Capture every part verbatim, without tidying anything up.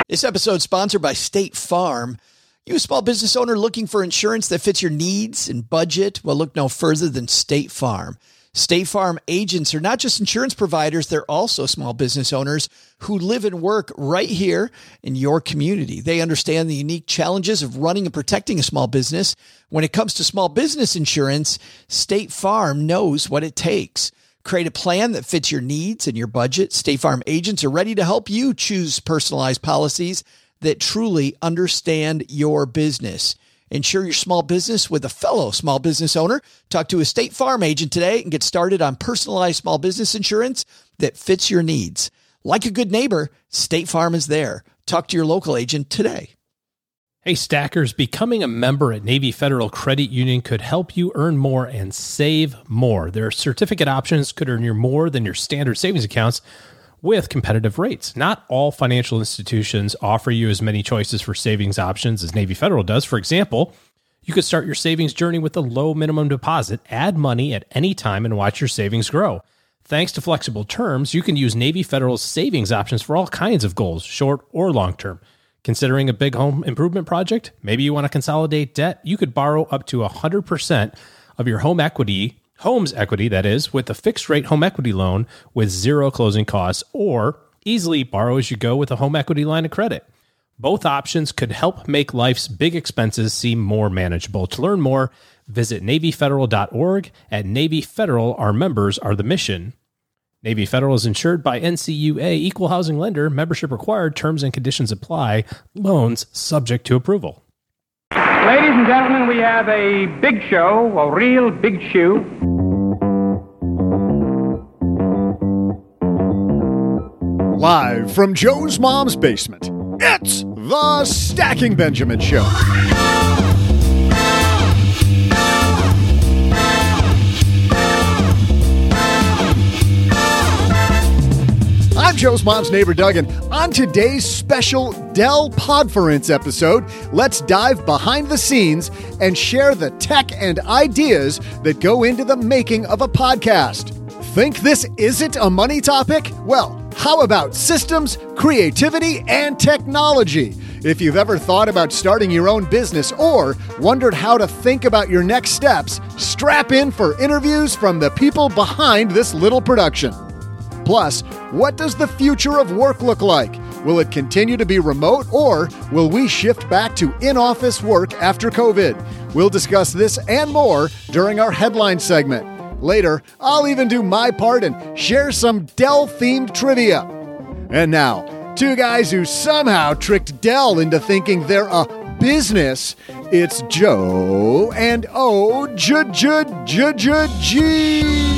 This episode is sponsored by State Farm. You a small business owner looking for insurance that fits your needs and budget? Well, look no further than State Farm. State Farm agents are not just insurance providers, they're also small business owners who live and work right here in your community. They understand the unique challenges of running and protecting a small business. When it comes to small business insurance, State Farm knows what it takes. Create a plan that fits your needs and your budget. State Farm agents are ready to help you choose personalized policies that truly understand your business. Insure your small business with a fellow small business owner. Talk to a State Farm agent today and get started on personalized small business insurance that fits your needs. Like a good neighbor, State Farm is there. Talk to your local agent today. Hey, Stackers, becoming a member at Navy Federal Credit Union could help you earn more and save more. Their certificate options could earn you more than your standard savings accounts with competitive rates. Not all financial institutions offer you as many choices for savings options as Navy Federal does. For example, you could start your savings journey with a low minimum deposit, add money at any time, and watch your savings grow. Thanks to flexible terms, you can use Navy Federal's savings options for all kinds of goals, short or long-term. Considering a big home improvement project? Maybe you want to consolidate debt? You could borrow up to one hundred percent of your home equity, home's equity, that is, with a fixed rate home equity loan with zero closing costs, or easily borrow as you go with a home equity line of credit. Both options could help make life's big expenses seem more manageable. To learn more, visit Navy Federal dot org. At Navy Federal, our members are the mission. Navy Federal is insured by N C U A, equal housing lender, membership required, terms and conditions apply, loans subject to approval. Ladies and gentlemen, we have a big show, a real big shoe. Live from Joe's mom's basement, it's the Stacking Benjamin Show. I'm Joe's mom's neighbor, Doug, and on today's special Dell Podference episode, let's dive behind the scenes and share the tech and ideas that go into the making of a podcast. Think this isn't a money topic? Well, how about systems, creativity, and technology? If you've ever thought about starting your own business or wondered how to think about your next steps, strap in for interviews from the people behind this little production. Plus, what does the future of work look like? Will it continue to be remote, or will we shift back to in-office work after COVID? We'll discuss this and more during our headline segment. Later, I'll even do my part and share some Dell-themed trivia. And now, two guys who somehow tricked Dell into thinking they're a business. It's Joe and O J J J J G.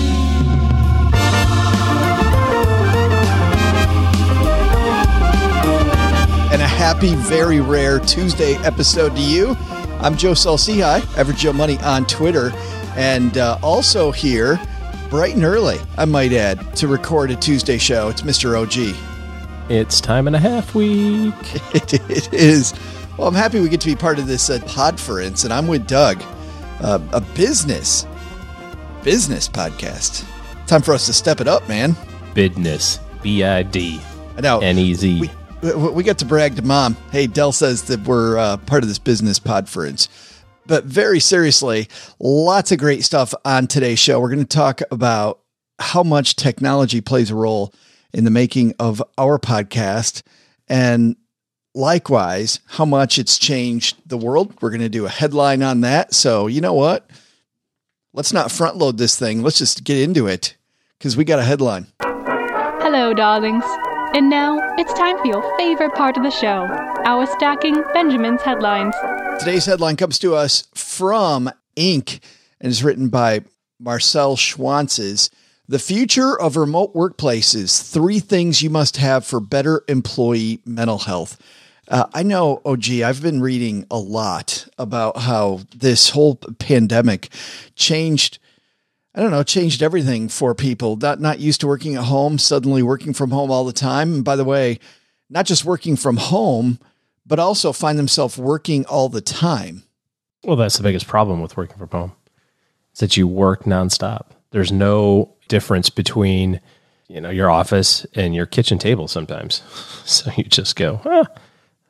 And a happy, very rare Tuesday episode to you. I'm Joe Saul-Sehy, Average Joe Money on Twitter, and uh, also here, bright and early, I might add, to record a Tuesday show. It's Mister O G. It's time and a half week. it, it is. Well, I'm happy we get to be part of this uh, Podference, and I'm with Doug, uh, a business, business podcast. Time for us to step it up, man. Business, B I D N E Z. We, we got to brag to Mom. Hey, Dell says that we're uh, part of this business Podference. But very seriously, lots of great stuff on today's show. We're going to talk about how much technology plays a role in the making of our podcast, and likewise, how much it's changed the world. We're going to do a headline on that. So you know what? Let's not front load this thing. Let's just get into it because we got a headline. Hello, darlings. And now it's time for your favorite part of the show, our Stacking Benjamin's headlines. Today's headline comes to us from Inc and is written by Marcel Schwantzes. The future of remote workplaces, three things you must have for better employee mental health. Uh, I know, O G, I've been reading a lot about how this whole pandemic changed, I don't know, changed everything for people. Not, not used to working at home, suddenly working from home all the time. And by the way, not just working from home, but also find themselves working all the time. Well, that's the biggest problem with working from home. It's that you work nonstop. There's no difference between, you know, your office and your kitchen table sometimes. So you just go, ah,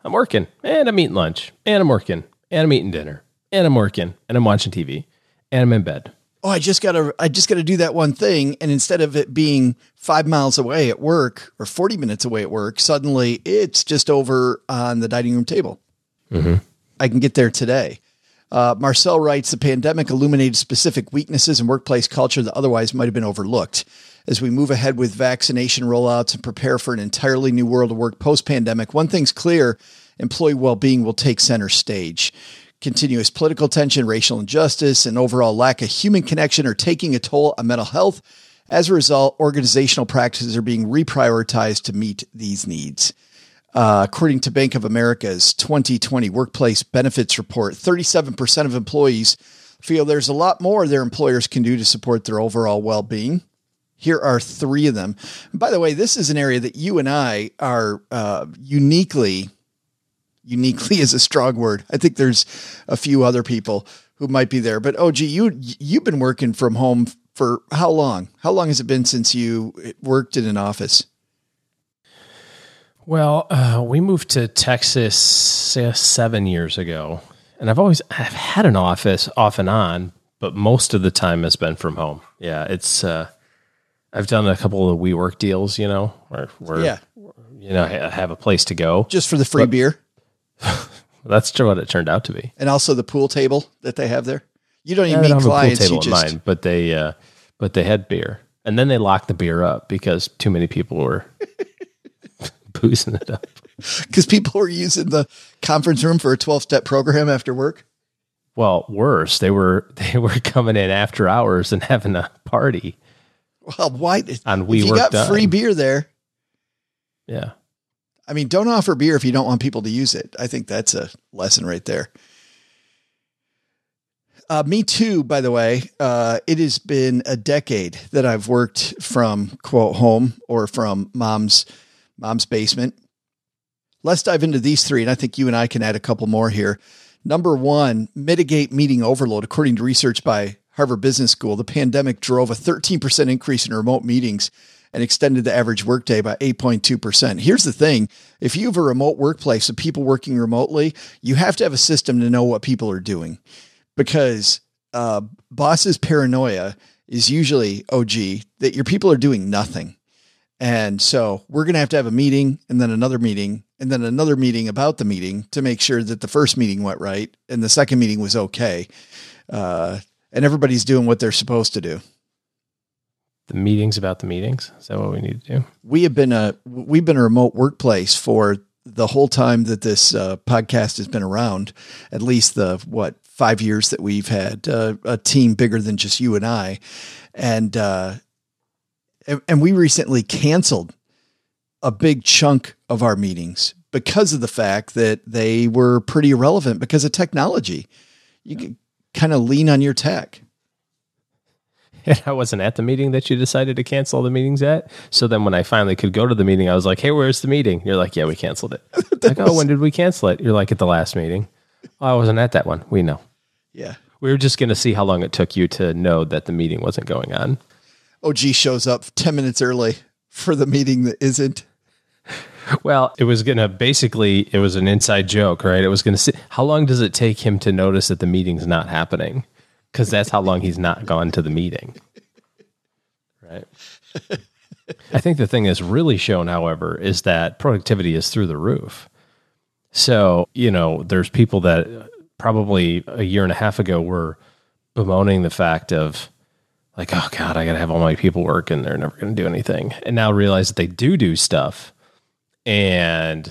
I'm working, and I'm eating lunch, and I'm working, and I'm eating dinner, and I'm working, and I'm watching T V, and I'm in bed. Oh, I just gotta, I just gotta do that one thing. And instead of it being five miles away at work or forty minutes away at work, suddenly it's just over on the dining room table. Mm-hmm. I can get there today. Uh, Marcel writes, the pandemic illuminated specific weaknesses in workplace culture that otherwise might have been overlooked. As we move ahead with vaccination rollouts and prepare for an entirely new world of work post-pandemic, one thing's clear, employee well-being will take center stage. Continuous political tension, racial injustice, and overall lack of human connection are taking a toll on mental health. As a result, organizational practices are being reprioritized to meet these needs. Uh, according to Bank of America's twenty twenty Workplace Benefits Report, thirty-seven percent of employees feel there's a lot more their employers can do to support their overall well-being. Here are three of them. And by the way, this is an area that you and I are uh, uniquely, uniquely is a strong word. I think there's a few other people who might be there. But, O G, you, you've been working from home for how long? How long has it been since you worked in an office? Well, uh, we moved to Texas uh, seven years ago. And I've always I've had an office off and on, but most of the time has been from home. Yeah, it's... Uh, I've done a couple of WeWork deals, you know, where, where yeah. you know, I have a place to go. Just for the free but, beer? That's what it turned out to be. And also the pool table that they have there? You don't even yeah, meet don't clients. Have a pool table you in just... mine, but they, uh, but they had beer. And then they locked the beer up because too many people were boozing it up. Because people were using the conference room for a twelve-step program after work? Well, worse. They were, they were coming in after hours and having a party. Well, why? On if you got done. free beer there. Yeah. I mean, don't offer beer if you don't want people to use it. I think that's a lesson right there. Uh, me too, by the way. Uh, it has been a decade that I've worked from, quote, home or from mom's mom's basement. Let's dive into these three, and I think you and I can add a couple more here. Number one, mitigate meeting overload. According to research by Harvard Business School, the pandemic drove a thirteen percent increase in remote meetings and extended the average workday by eight point two percent. Here's the thing. If you have a remote workplace of people working remotely, you have to have a system to know what people are doing, because uh, boss's paranoia is usually, O G, that your people are doing nothing. And so we're going to have to have a meeting and then another meeting and then another meeting about the meeting to make sure that the first meeting went right and the second meeting was okay. Uh, And everybody's doing what they're supposed to do. The meetings about the meetings. Is that what we need to do? We have been a, we've been a remote workplace for the whole time that this uh, podcast has been around, at least the, what, five years that we've had uh, a team bigger than just you and I. And, uh, and, and we recently canceled a big chunk of our meetings because of the fact that they were pretty irrelevant because of technology. You could kind of lean on your tech. And I wasn't at the meeting that you decided to cancel the meetings at. So then when I finally could go to the meeting, I was like, hey, where's the meeting? You're like, yeah, we canceled it. Like, was... oh, when did we cancel it? You're like, at the last meeting. Oh, I wasn't at that one. We know. Yeah. We were just going to see how long it took you to know that the meeting wasn't going on. O G shows up ten minutes early for the meeting that isn't. Well, it was going to basically, it was an inside joke, right? It was going to see, how long does it take him to notice that the meeting's not happening? Because that's how long he's not gone to the meeting. Right. I think the thing that's really shown, however, is that productivity is through the roof. So, you know, there's people that probably a year and a half ago were bemoaning the fact of like, oh God, I got to have all my people work and they're never going to do anything. And now realize that they do do stuff and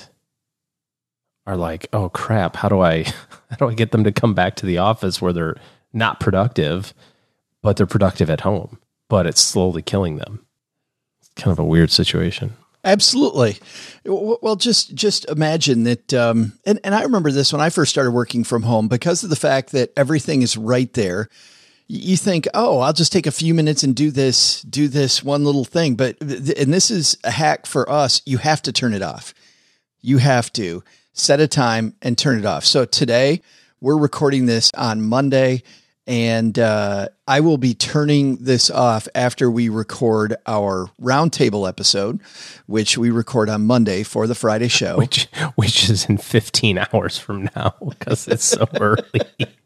are like, oh crap, how do I, how do I get them to come back to the office where they're not productive, but they're productive at home, but it's slowly killing them. It's kind of a weird situation. Absolutely. Well, just, just imagine that. Um, and, and I remember this when I first started working from home, because of the fact that everything is right there. You think, oh, I'll just take a few minutes and do this, do this one little thing. But, and this is a hack for us. You have to turn it off. You have to set a time and turn it off. So today we're recording this on Monday, And uh, I will be turning this off after we record our roundtable episode, which we record on Monday for the Friday show. Which, which is in fifteen hours from now because it's so early.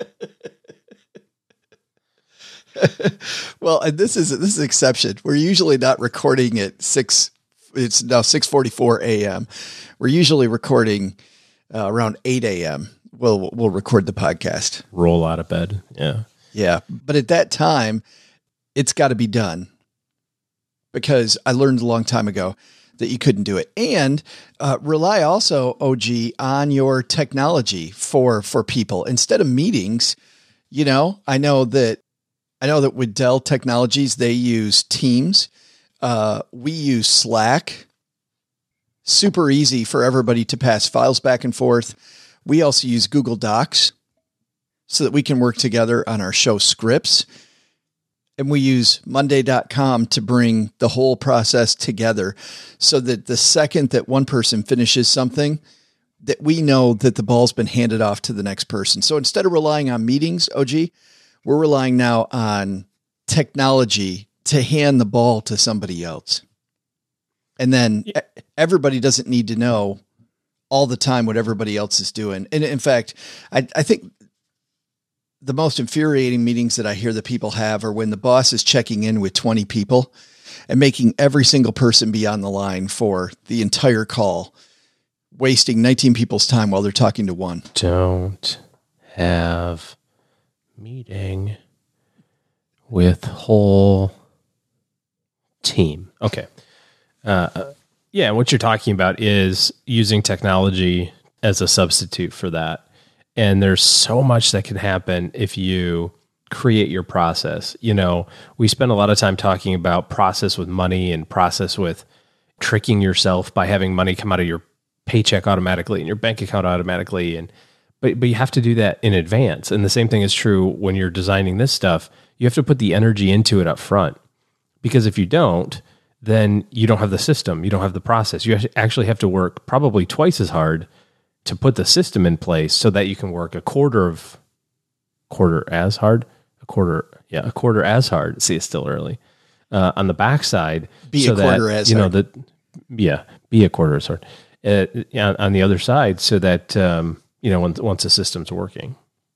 Well, and this is this is an exception. We're usually not recording at six. It's now six forty-four a.m. We're usually recording uh, around eight a.m. We'll we'll record the podcast. Roll out of bed. Yeah. Yeah. But at that time, it's got to be done because I learned a long time ago that you couldn't do it. And uh, rely also, O G, on your technology for for people. Instead of meetings, you know, I know that I know that with Dell Technologies, they use Teams. Uh, we use Slack. Super easy for everybody to pass files back and forth. We also use Google Docs so that we can work together on our show scripts. And we use Monday dot com to bring the whole process together so that the second that one person finishes something, that we know that the ball's been handed off to the next person. So instead of relying on meetings, O G, we're relying now on technology to hand the ball to somebody else. And then yeah. everybody doesn't need to know all the time what everybody else is doing. And in fact, I, I think the most infuriating meetings that I hear that people have are when the boss is checking in with twenty people and making every single person be on the line for the entire call, wasting nineteen people's time while they're talking to one. Don't have meeting with whole team. Okay. Uh, yeah. What you're talking about is using technology as a substitute for that. And there's so much that can happen if you create your process. You know, we spend a lot of time talking about process with money and process with tricking yourself by having money come out of your paycheck automatically and your bank account automatically. And, but, but you have to do that in advance. And the same thing is true when you're designing this stuff. You have to put the energy into it up front, because if you don't, then you don't have the system. You don't have the process. You actually have to work probably twice as hard to put the system in place so that you can work a quarter of quarter as hard, a quarter, yeah, a quarter as hard. See, it's still early uh, on the backside. Be so a quarter that, as you hard. know, that, yeah, be a quarter as hard uh, on, on the other side, so that um, you know, once once the system's working.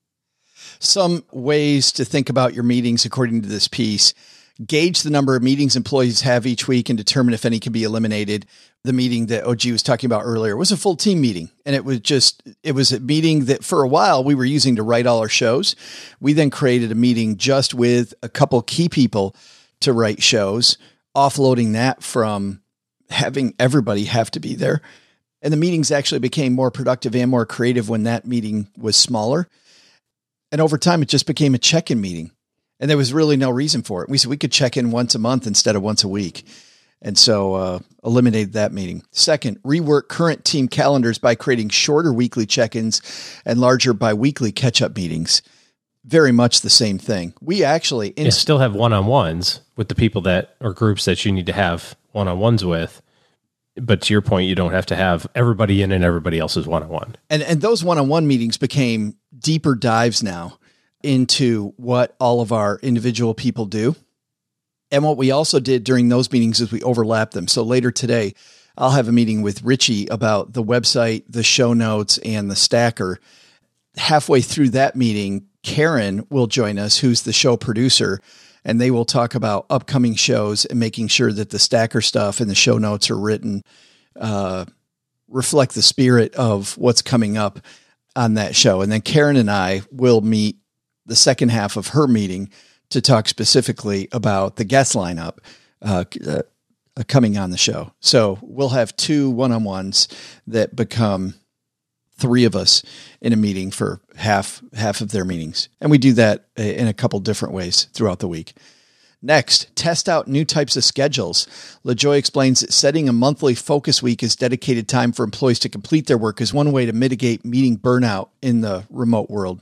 Some ways to think about your meetings according to this piece: gauge the number of meetings employees have each week and determine if any can be eliminated. The meeting that O G was talking about earlier was a full team meeting. And it was just, it was a meeting that for a while we were using to write all our shows. We then created a meeting just with a couple key people to write shows, offloading that from having everybody have to be there. And the meetings actually became more productive and more creative when that meeting was smaller. And over time, it just became a check-in meeting. And there was really no reason for it. We said we could check in once a month instead of once a week. And so uh, eliminated that meeting. Second, rework current team calendars by creating shorter weekly check-ins and larger biweekly catch-up meetings. Very much the same thing. We actually inst- yeah, still have one-on-ones with the people that or groups that you need to have one-on-ones with. But to your point, you don't have to have everybody in and everybody else's one-on-one. And and those one-on-one meetings became deeper dives now into what all of our individual people do. And what we also did during those meetings is we overlapped them. So later today, I'll have a meeting with Richie about the website, the show notes, and the stacker. Halfway through that meeting, Karen will join us, who's the show producer, and they will talk about upcoming shows and making sure that the stacker stuff and the show notes are written, uh, reflect the spirit of what's coming up on that show. And then Karen and I will meet the second half of her meeting to talk specifically about the guest lineup uh, uh, coming on the show. So we'll have two one-on-ones that become three of us in a meeting for half half of their meetings. And we do that in a couple different ways throughout the week. Next, test out new types of schedules. LaJoy explains that setting a monthly focus week as dedicated time for employees to complete their work is one way to mitigate meeting burnout in the remote world.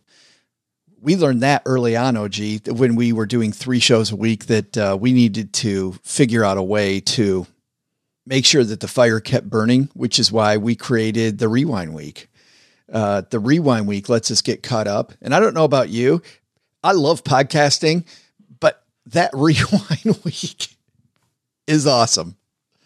We learned that early on, O G, when we were doing three shows a week, that uh, we needed to figure out a way to make sure that the fire kept burning, which is why we created the Rewind Week. Uh, the Rewind Week lets us get caught up. And I don't know about you, I love podcasting, but that rewind week is awesome.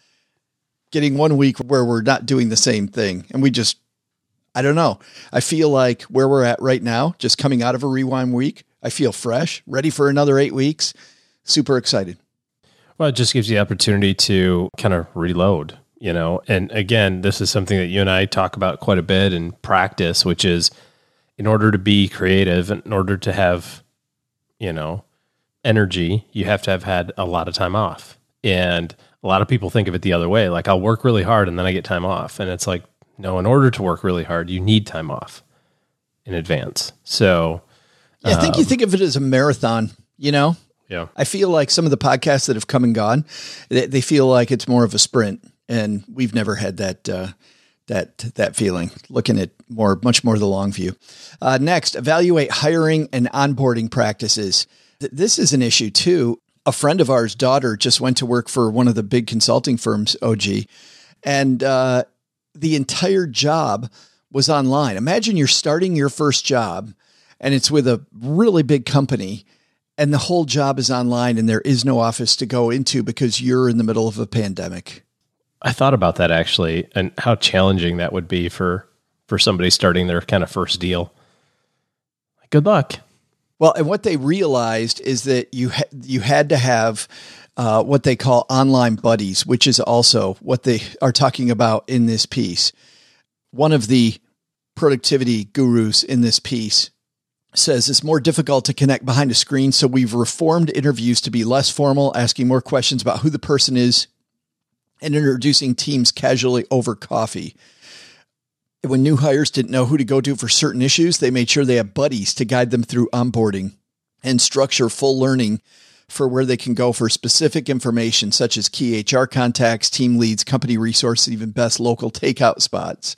Getting one week where we're not doing the same thing. And we just, I don't know. I feel like where we're at right now, just coming out of a rewind week, I feel fresh, ready for another eight weeks. Super excited. Well, it just gives you the opportunity to kind of reload, you know? And again, this is something that you and I talk about quite a bit in practice, which is in order to be creative, in order to have, you know, energy, you have to have had a lot of time off. And a lot of people think of it the other way. Like, I'll work really hard and then I get time off. And it's like, no, in order to work really hard, you need time off in advance. So yeah, I think um, you think of it as a marathon, you know? Yeah. I feel like some of the podcasts that have come and gone, they, they feel like it's more of a sprint, and we've never had that, uh, that, that feeling, looking at more, much more the long view. Uh, next, evaluate hiring and onboarding practices. Th- this is an issue too. A friend of ours' daughter just went to work for one of the big consulting firms, O G, and, uh, the entire job was online. Imagine you're starting your first job and it's with a really big company, and the whole job is online and there is no office to go into because you're in the middle of a pandemic. I thought about that actually, and how challenging that would be for, for somebody starting their kind of first deal. Good luck. Well, and what they realized is that you ha- you had to have uh, what they call online buddies, which is also what they are talking about in this piece. One of the productivity gurus in this piece says it's more difficult to connect behind a screen, so we've reformed interviews to be less formal, asking more questions about who the person is, and introducing teams casually over coffee. When new hires didn't know who to go to for certain issues, they made sure they had buddies to guide them through onboarding and structure full learning for where they can go for specific information, such as key H R contacts, team leads, company resources, even best local takeout spots.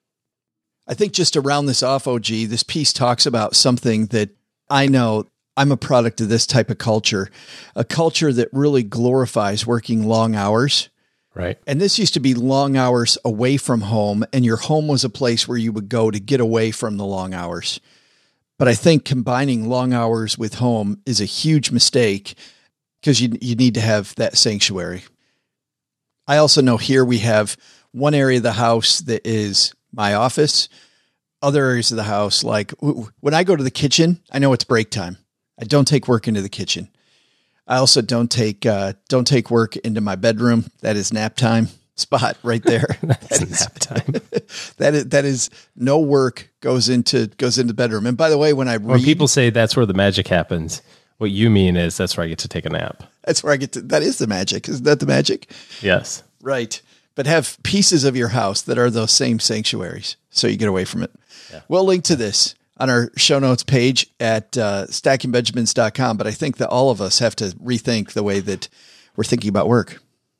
I think just to round this off, O G, this piece talks about something that I know I'm a product of this type of culture, a culture that really glorifies working long hours. Right. And this used to be long hours away from home, and your home was a place where you would go to get away from the long hours. But I think combining long hours with home is a huge mistake because you you need to have that sanctuary. I also know here we have one area of the house that is my office, other areas of the house. Like when I go to the kitchen, I know it's break time. I don't take work into the kitchen. I also don't take, uh, don't take work into my bedroom. That is nap time spot right there. That's that is nap time. that is, that is no work goes into, goes into the bedroom. And by the way, when I read, when people say that's where the magic happens, what you mean is that's where I get to take a nap. That's where I get to, that is the magic. Isn't that the magic? Yes. Right. But have pieces of your house that are those same sanctuaries, so you get away from it. Yeah. We'll link to this on our show notes page at uh, stacking benjamins dot com. But I think that all of us have to rethink the way that we're thinking about work.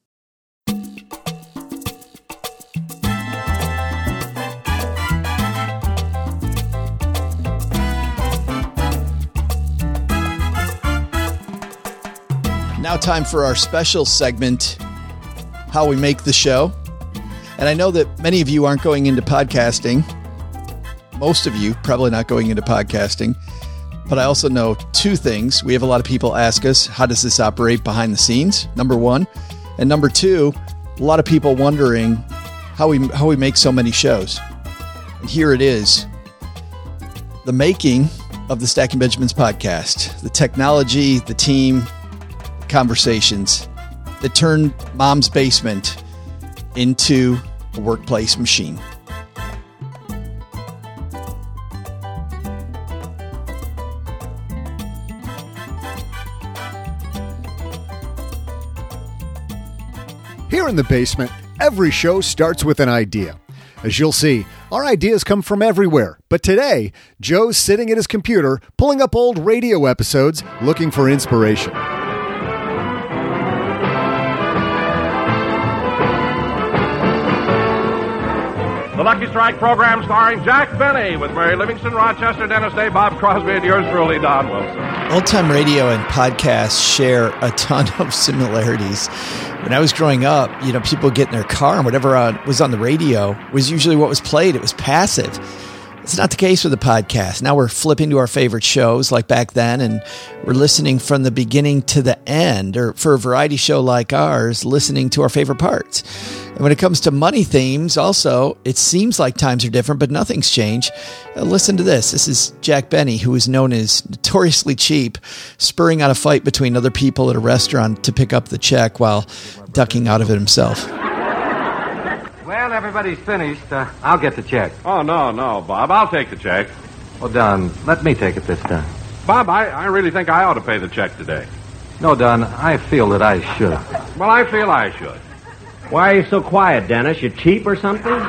Now time for our special segment, How We Make the Show. And I know that many of you aren't going into podcasting. Most of you probably not going into podcasting. But I also know two things. We have a lot of people ask us, how does this operate behind the scenes? Number one. And number two, a lot of people wondering how we how we make so many shows. And here it is. The making of the Stacking Benjamins podcast. The technology, the team, the conversations that turned Mom's basement into a workplace machine. Here in the basement, every show starts with an idea. As you'll see, our ideas come from everywhere. But today, Joe's sitting at his computer, pulling up old radio episodes, looking for inspiration. The Lucky Strike program starring Jack Benny with Mary Livingston, Rochester, Dennis Day, Bob Crosby, and yours truly, Don Wilson. Old-time radio and podcasts share a ton of similarities. When I was growing up, you know, people get in their car and whatever on, was on the radio was usually what was played. It was passive. It's not the case with the podcast. Now we're flipping to our favorite shows like back then, and we're listening from the beginning to the end, or for a variety show like ours, listening to our favorite parts. And when it comes to money themes, also, it seems like times are different, but nothing's changed. Uh, listen to this. This is Jack Benny, who is known as notoriously cheap, spurring out a fight between other people at a restaurant to pick up the check while ducking out of it himself. Well, everybody's finished. Uh, I'll get the check. Oh, no, no, Bob. I'll take the check. Oh, Don, let me take it this time. Bob, I, I really think I ought to pay the check today. No, Don, I feel that I should. Well, I feel I should. Why are you so quiet, Dennis? You cheap or something? Huh?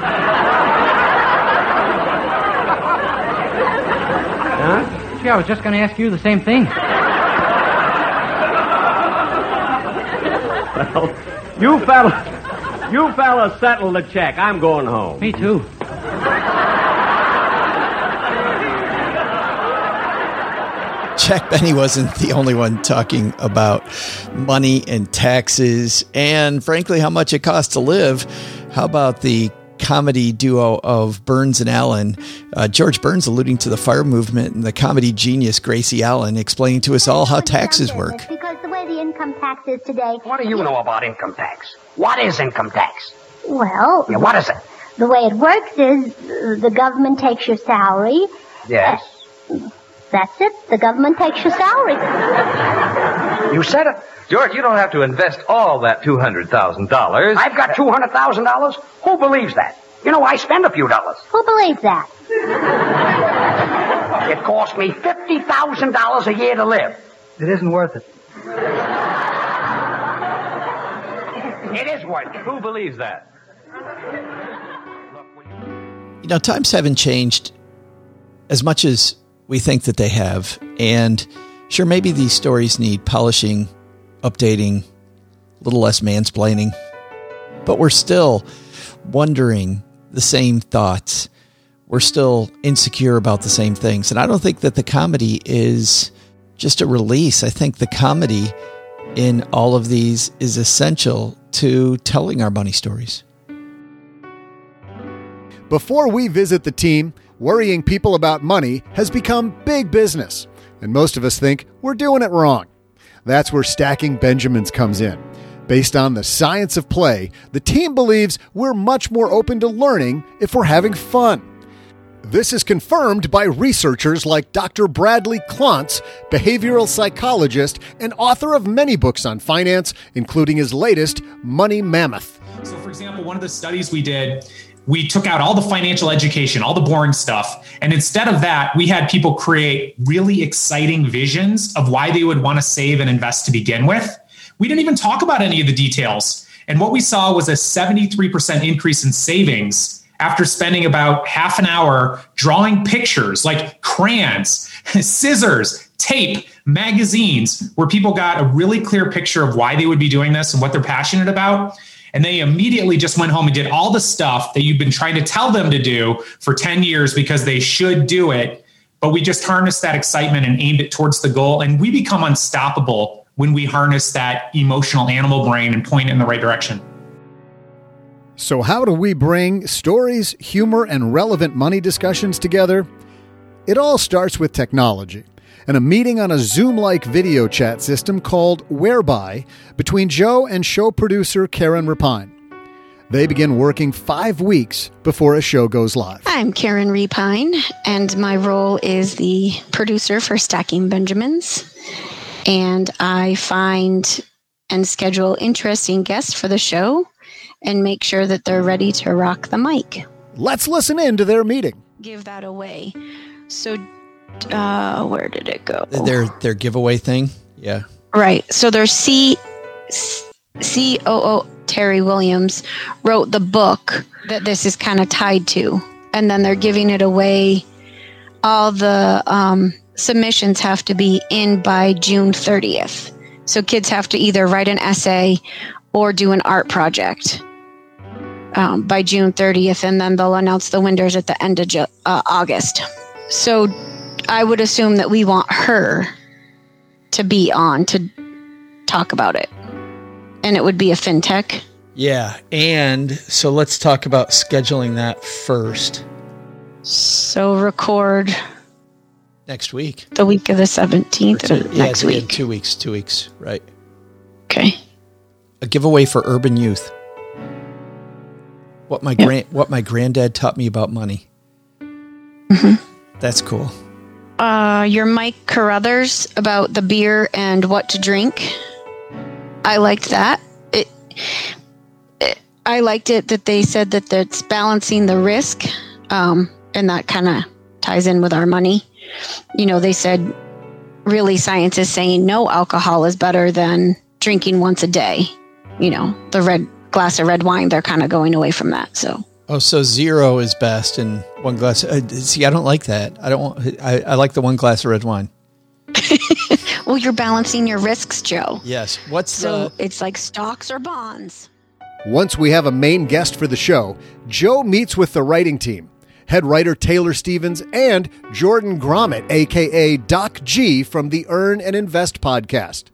Gee, I was just going to ask you the same thing. Well, you fella, you fella settle the check. I'm going home. Me too. Jack Benny wasn't the only one talking about money and taxes and, frankly, how much it costs to live. How about the comedy duo of Burns and Allen? Uh, George Burns alluding to the fire movement, and the comedy genius Gracie Allen explaining to us all how taxes work. Because the way the income tax is today... What do you know about income tax? What is income tax? Well... Yeah, what is it? The way it works is uh, the government takes your salary. Yes. Uh, That's it. The government takes your salary. You said it. George, you don't have to invest all that two hundred thousand dollars. I've got two hundred thousand dollars? Who believes that? You know, I spend a few dollars. Who believes that? It costs me fifty thousand dollars a year to live. It isn't worth it. It is worth it. Who believes that? You know, times haven't changed as much as we think that they have. And sure, maybe these stories need polishing, updating, a little less mansplaining. But we're still wondering the same thoughts. We're still insecure about the same things. And I don't think that the comedy is just a release. I think the comedy in all of these is essential to telling our money stories. Before we visit the team, worrying people about money has become big business, and most of us think we're doing it wrong. That's where Stacking Benjamins comes in. Based on the science of play, the team believes we're much more open to learning if we're having fun. This is confirmed by researchers like Doctor Bradley Klontz, behavioral psychologist and author of many books on finance, including his latest, Money Mammoth. So, for example, one of the studies we did, we took out all the financial education, all the boring stuff. And instead of that, we had people create really exciting visions of why they would want to save and invest to begin with. We didn't even talk about any of the details. And what we saw was a seventy-three percent increase in savings after spending about half an hour drawing pictures like crayons, scissors, tape, magazines, where people got a really clear picture of why they would be doing this and what they're passionate about. And they immediately just went home and did all the stuff that you've been trying to tell them to do for ten years because they should do it. But we just harnessed that excitement and aimed it towards the goal. And we become unstoppable when we harness that emotional animal brain and point it in the right direction. So how do we bring stories, humor, and relevant money discussions together? It all starts with technology and a meeting on a Zoom-like video chat system called Whereby between Joe and show producer Karen Rapine. They begin working five weeks before a show goes live. I'm Karen Rapine, and my role is the producer for Stacking Benjamins. And I find and schedule interesting guests for the show and make sure that they're ready to rock the mic. Let's listen in to their meeting. Give that away. So, uh, where did it go? Their their giveaway thing? Yeah. Right. So their C, C O O Terry Williams wrote the book that this is kind of tied to. And then they're giving it away. All the um, submissions have to be in by June thirtieth. So kids have to either write an essay or do an art project um, by June thirtieth. And then they'll announce the winners at the end of Ju- uh, August. So I would assume that we want her to be on to talk about it. And it would be a fintech. Yeah. And so let's talk about scheduling that first. So record next week. The week of the seventeenth or, or yeah, next week. Two weeks, two weeks, right. Okay. A giveaway for urban youth. What my yep. grand what my granddad taught me about money. Mm-hmm. That's cool. Uh, your Mike Carruthers about the beer and what to drink. I liked that. It, it I liked it that they said that it's balancing the risk, um, and that kind of ties in with our money. You know, they said really science is saying no alcohol is better than drinking once a day. You know, the red glass of red wine, they're kind of going away from that. So. Oh, so zero is best and one glass. Uh, see, I don't like that. I don't want, I, I like the one glass of red wine. Well, you're balancing your risks, Joe. Yes. What's so the... it's like stocks or bonds. Once we have a main guest for the show, Joe meets with the writing team, head writer Taylor Stevens and Jordan Grommet, a k a. Doc G from the Earn and Invest podcast.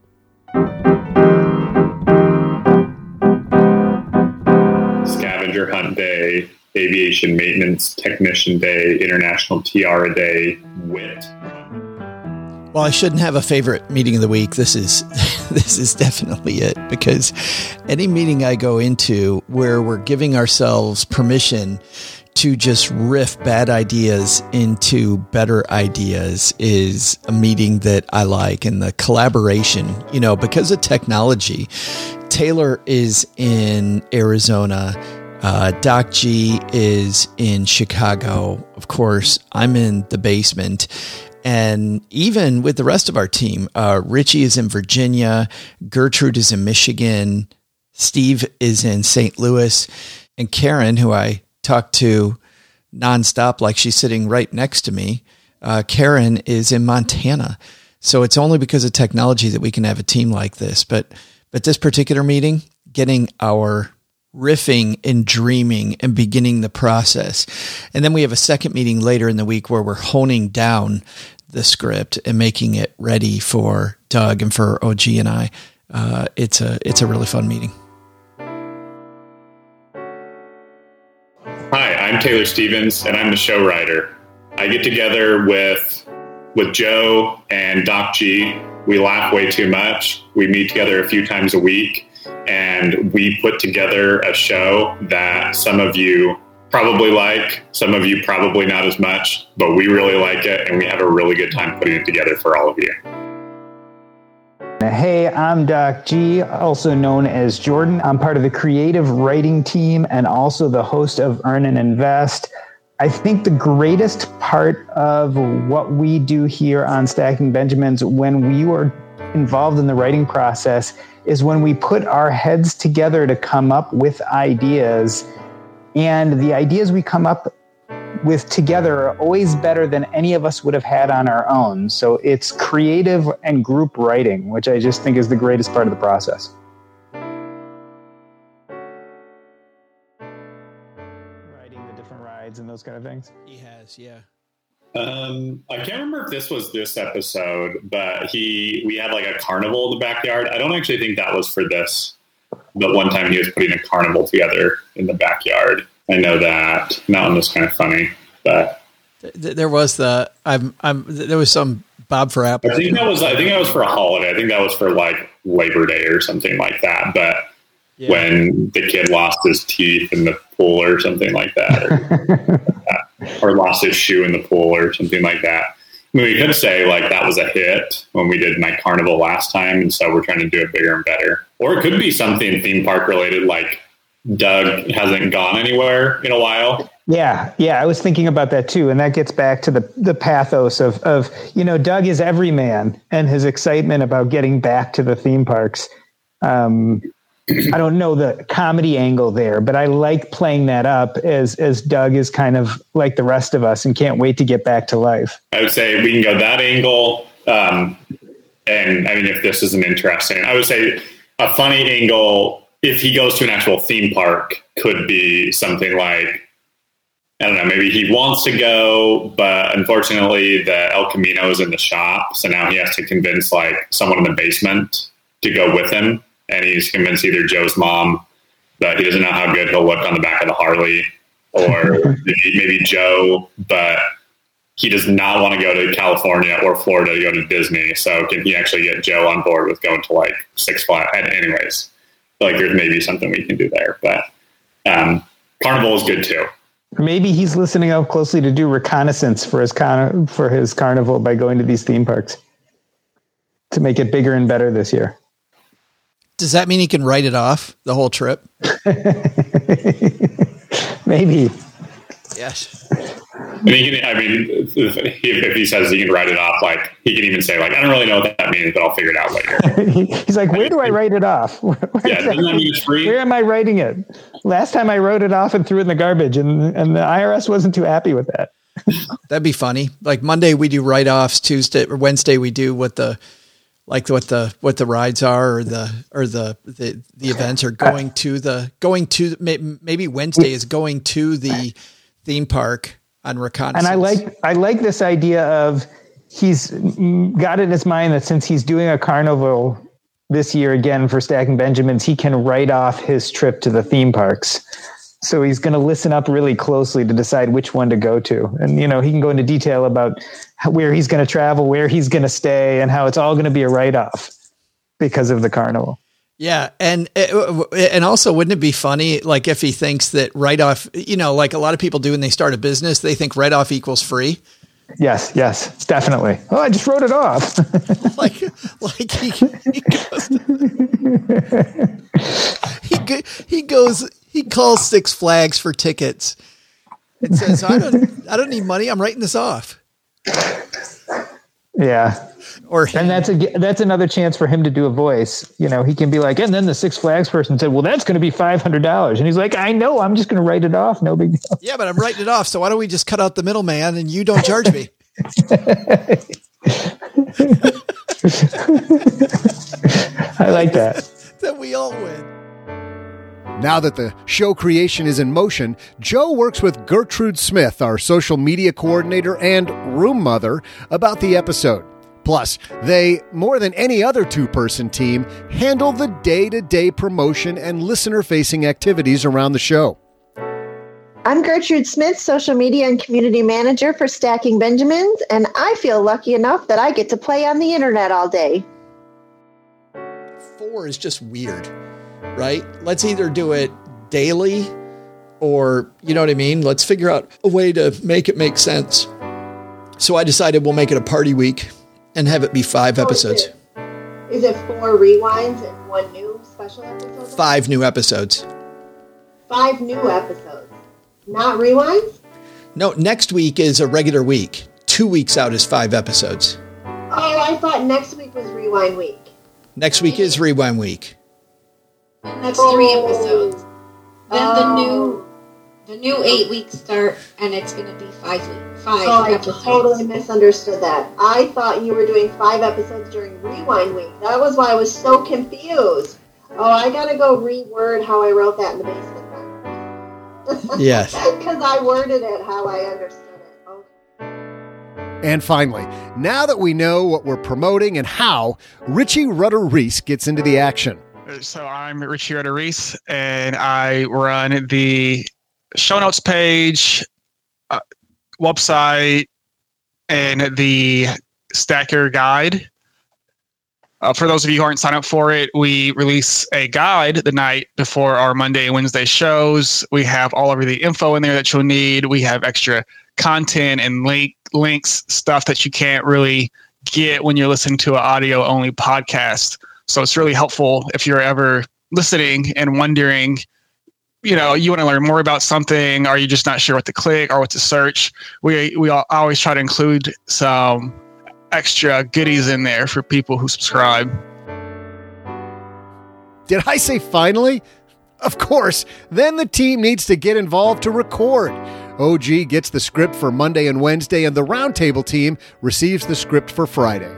Scavenger Hunt Day, Aviation Maintenance Technician Day, International Tiara Day, W I T. Well, I shouldn't have a favorite meeting of the week. This is this is definitely it, because any meeting I go into where we're giving ourselves permission to just riff bad ideas into better ideas is a meeting that I like. And the collaboration, you know, because of technology, Taylor is in Arizona. Uh, Doc G is in Chicago. Of course, I'm in the basement. And even with the rest of our team, uh, Richie is in Virginia, Gertrude is in Michigan, Steve is in Saint Louis, and Karen, who I talk to nonstop like she's sitting right next to me, uh, Karen is in Montana. So it's only because of technology that we can have a team like this. But but this particular meeting, getting our riffing and dreaming and beginning the process. And then we have a second meeting later in the week where we're honing down the script and making it ready for Doug and for O G and I. Uh, it's a it's a really fun meeting. Hi, I'm Taylor Stevens, and I'm the show writer. I get together with with Joe and Doc G. We laugh way too much. We meet together a few times a week. And we put together a show that some of you probably like, some of you probably not as much, but we really like it, and we have a really good time putting it together for all of you. Hey, I'm Doc G, also known as Jordan. I'm part of the creative writing team and also the host of Earn and Invest. I think the greatest part of what we do here on Stacking Benjamins when we are involved in the writing process is when we put our heads together to come up with ideas, and the ideas we come up with together are always better than any of us would have had on our own. So it's creative and group writing, which I just think is the greatest part of the process. Writing the different rides and those kind of things. He has, yeah. Um, I can't remember if this was this episode, but he we had like a carnival in the backyard. I don't actually think that was for this, but one time he was putting a carnival together in the backyard. I know that. That one was kind of funny, but there was the I'm I'm there was some Bob for Apple. I think that was I think that was for a holiday. I think that was for like Labor Day or something like that. But yeah. When the kid lost his teeth in the pool or something like that. Or, or lost his shoe in the pool or something like that. I mean, we could say like that was a hit when we did Night Carnival last time, and so we're trying to do it bigger and better. Or it could be something theme park related, like Doug hasn't gone anywhere in a while. Yeah, yeah, I was thinking about that too, and that gets back to the the pathos of of you know Doug is everyman and his excitement about getting back to the theme parks. Um, I don't know the comedy angle there, but I like playing that up as as Doug is kind of like the rest of us and can't wait to get back to life. I would say we can go that angle. Um, and I mean, if this isn't interesting, I would say a funny angle, if he goes to an actual theme park, could be something like, I don't know, maybe he wants to go, but unfortunately the El Camino is in the shop. So now he has to convince like someone in the basement to go with him. And he's convinced either Joe's mom that he doesn't know how good he'll look on the back of the Harley, or maybe, maybe Joe, but he does not want to go to California or Florida to go to Disney. So can he actually get Joe on board with going to like Six Flags? Anyways, like there's maybe something we can do there, but um, Carnival is good too. Maybe he's listening up closely to do reconnaissance for his con- for his carnival by going to these theme parks to make it bigger and better this year. Does that mean he can write it off the whole trip? Maybe. Yes. I mean, I mean, if, if he says he can write it off, like he can even say, like, I don't really know what that means, but I'll figure it out later. He's like, where do I write it off? Where, yeah, doesn't that mean it's free? Where am I writing it? Last time I wrote it off and threw it in the garbage, and and the I R S wasn't too happy with that. That'd be funny. Like Monday we do write-offs, Tuesday or Wednesday we do what the like what the what the rides are or the or the the, the events are going to the going to maybe Wednesday is going to the theme park on reconnaissance. And I like I like this idea of he's got it in his mind that since he's doing a carnival this year again for Stacking Benjamins, he can write off his trip to the theme parks. So he's going to listen up really closely to decide which one to go to. And, you know, he can go into detail about where he's going to travel, where he's going to stay, and how it's all going to be a write-off because of the carnival. Yeah. And, and also, wouldn't it be funny, like if he thinks that write-off, you know, like a lot of people do when they start a business, they think write-off equals free. Yes, yes, definitely. Oh, I just wrote it off. like, like he, he goes, he, he goes, he calls Six Flags for tickets. It says, I don't, I don't need money. I'm writing this off. Yeah. Or and that's a, that's another chance for him to do a voice. You know, he can be like, and then the Six Flags person said, well, that's going to be five hundred dollars. And he's like, I know, I'm just going to write it off. No big deal. Yeah, but I'm writing it off. So why don't we just cut out the middleman and you don't charge me? I like that. Then we all win. Now that the show creation is in motion, Joe works with Gertrude Smith, our social media coordinator and room mother, about the episode. Plus, they, more than any other two-person team, handle the day-to-day promotion and listener-facing activities around the show. I'm Gertrude Smith, social media and community manager for Stacking Benjamins, and I feel lucky enough that I get to play on the internet all day. Four is just weird, right? Let's either do it daily or, you know what I mean? Let's figure out a way to make it make sense. So I decided we'll make it a party week and have it be five oh, episodes. Is it, is it four rewinds and one new special episode? Five new episodes. Five new episodes. Not rewinds? No, next week is a regular week. Two weeks out is five episodes. Oh, I thought next week was rewind week. Next week is rewind week. And that's oh. three episodes. Then oh. the new the new eight weeks start, and it's going to be five weeks. Five oh, episodes. I totally misunderstood that. I thought you were doing five episodes during rewind week. That was why I was so confused. Oh, I got to go reword how I wrote that in the basement. Yes. Because I worded it how I understood it. Okay. And finally, now that we know what we're promoting and how, Richie Rutter-Reese gets into the action. So I'm Richie Rutter-Reese, and I run the show notes page, uh, website, and the Stacker Guide. Uh, for those of you who aren't signed up for it, we release a guide the night before our Monday and Wednesday shows. We have all of the info in there that you'll need. We have extra content and link links, stuff that you can't really get when you're listening to an audio-only podcast. So it's really helpful if you're ever listening and wondering, you know, you want to learn more about something, or you're just not sure what to click or what to search. We we all, always try to include some extra goodies in there for people who subscribe. Did I say finally? Of course. Then the team needs to get involved to record. O G gets the script for Monday and Wednesday, and the Roundtable team receives the script for Friday.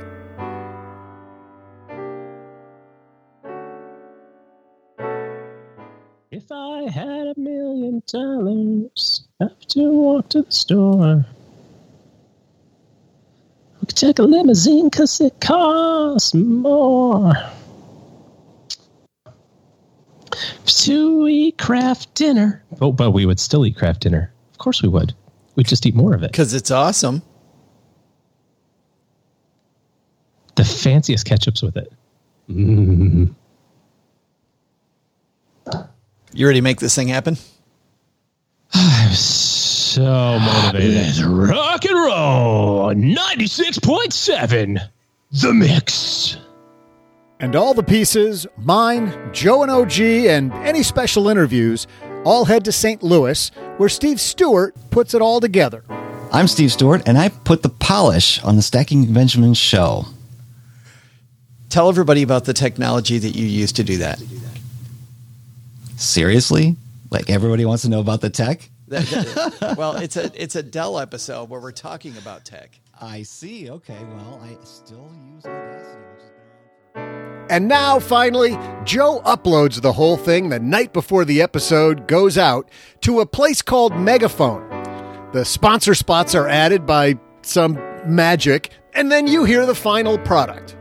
If I had a million dollars, I have to walk to the store. We could take a limousine because it costs more. To eat craft dinner. Oh, but we would still eat craft dinner. Of course we would. We'd just eat more of it. Because it's awesome. the fanciest ketchups with it. Mm. You ready to make this thing happen? I'm so motivated. Let's rock and roll. ninety-six point seven, The Mix. And all the pieces, mine, Joe and O G, and any special interviews, all head to Saint Louis, where Steve Stewart puts it all together. I'm Steve Stewart, and I put the polish on the Stacking Benjamins show. Tell everybody about the technology that you use to do that. Seriously? Like everybody wants to know about the tech? Well, it's a it's a Dell episode where we're talking about tech. I see. Okay. Well, I still use Audacity, which has been around for... And now, finally, Joe uploads the whole thing the night before the episode goes out to a place called Megaphone. The sponsor spots are added by some magic, and then you hear the final product.